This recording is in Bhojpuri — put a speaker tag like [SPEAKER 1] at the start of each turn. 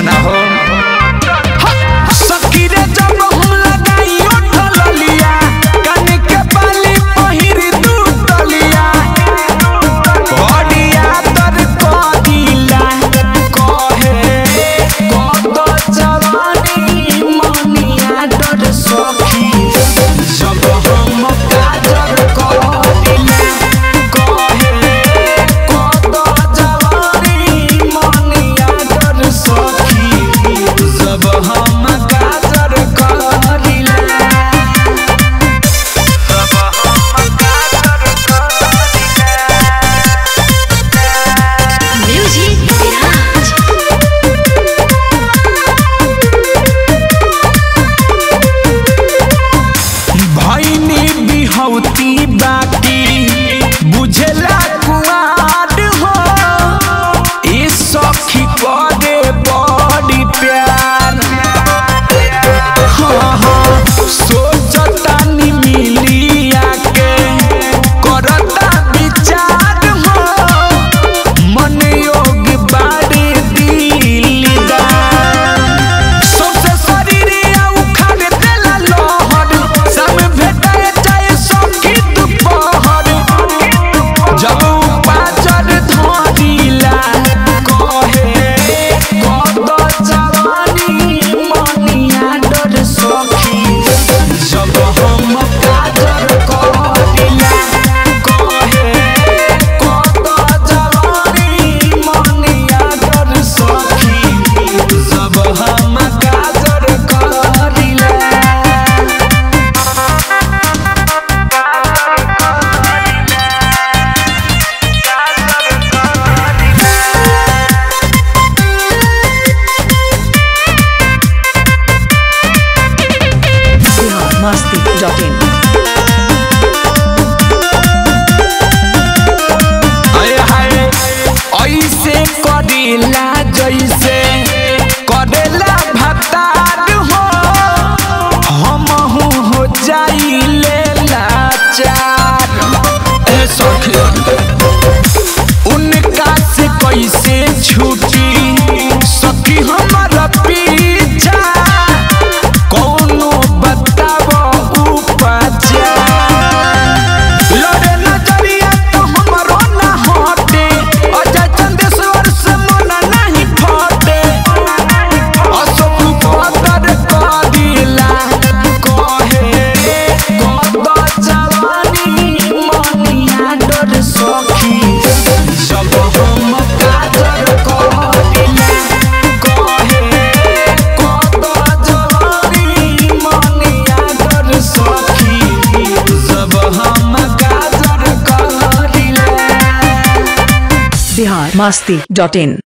[SPEAKER 1] ना हो सखी रे जब हम लगाई उठल लिया कान के बाली पहिर दू तलिया बड़िया तर कदिला कहे कद जवानी मनिया डर सखी जब हम काजर कदिला कहे कद जवानी मनिया डर सखी जब हम काजर कदिला जब हम काजर कदिला
[SPEAKER 2] Music Garage.
[SPEAKER 1] भैनी बिहौती बाटी बुझला कुआर हो ए सखी करे बड़ी प्यार हाँ हाँ सोचता नि मिली आके करता विचार हो मन योग बाड़े दिलदार सबसे शरीरिया उखाड़ देला लोहर सब भेटाए चाहे सखी दुपहर जब पाचर धरिला कहे कद जवानी मनिया डर सखी जब हम काजर करिला कहे कद जवानी मनिया डर सखी जब हम काजर करिला
[SPEAKER 3] Masti.in.
[SPEAKER 1] हाय हाय ऐसे करेला जैसे करेला भतार हो हमहू हो जाइले लाचार ए सखी उनका से कैसे छूटी सखी हमारा पीछा कौनो बतावो उपचार लड़े नजरिया तो हमरो ना हटे अजय चंदेश्वर से मन नहीं फटे अशोक बदर कदिला कहे कद जवानी मनिया डर सखी जब हम काजर कदिला कहे कद जवानी मनिया डर सखी जब हम काजर कदिला
[SPEAKER 3] Bihar Masti.in.